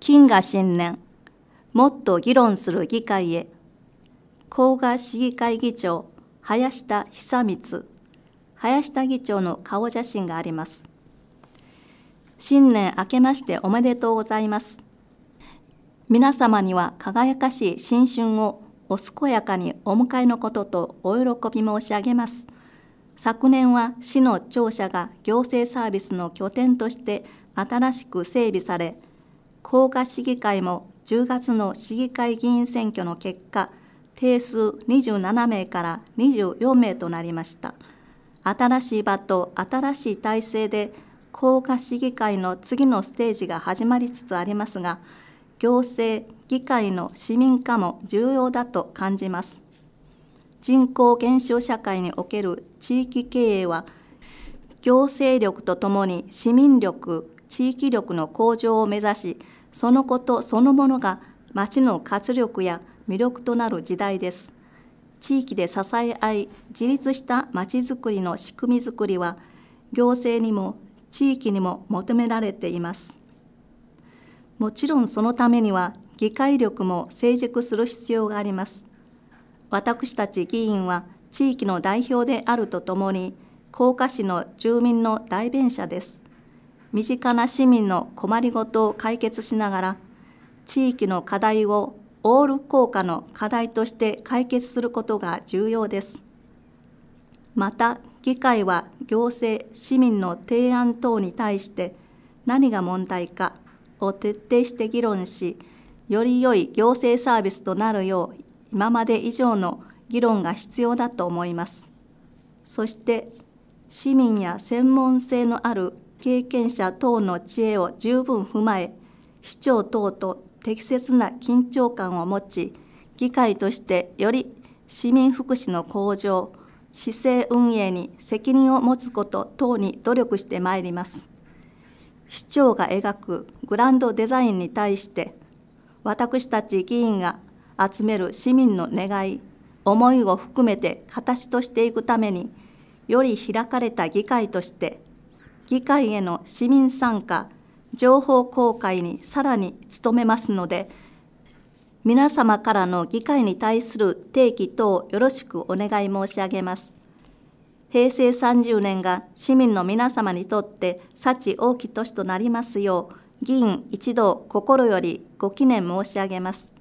金河新年、もっと議論する議会へ。甲賀市議会議長、林田久光。林田議長の顔写真があります。新年明けましておめでとうございます。皆様には輝かしい新春をお健やかにお迎えのこととお喜び申し上げます。昨年は市の庁舎が行政サービスの拠点として新しく整備され、甲賀市議会も10月の市議会議員選挙の結果、定数27名から24名となりました。新しい場と新しい体制で甲賀市議会の次のステージが始まりつつありますが、行政・議会の市民化も重要だと感じます。人口減少社会における地域経営は、行政力とともに市民力、地域力の向上を目指し、そのことそのものが町の活力や魅力となる時代です。地域で支え合い、自立した町づくりの仕組みづくりは、行政にも地域にも求められています。もちろんそのためには議会力も成熟する必要があります。私たち議員は地域の代表であるとともに、甲賀市の住民の代弁者です。身近な市民の困りごとを解決しながら、地域の課題をオール効果の課題として解決することが重要です。また、議会は行政・市民の提案等に対して何が問題かを徹底して議論し、より良い行政サービスとなるよう、今まで以上の議論が必要だと思います。そして、市民や専門性のある経験者等の知恵を十分踏まえ、市長等と適切な緊張感を持ち、議会としてより市民福祉の向上、市政運営に責任を持つこと等に努力してまいります。市長が描くグランドデザインに対して、私たち議員が集める市民の願い、思いを含めて形としていくために、より開かれた議会として、議会への市民参加、情報公開にさらに努めますので、皆様からの議会に対する提起等よろしくお願い申し上げます。平成30年が市民の皆様にとって幸多き年となりますよう、議員一同心よりご祈念申し上げます。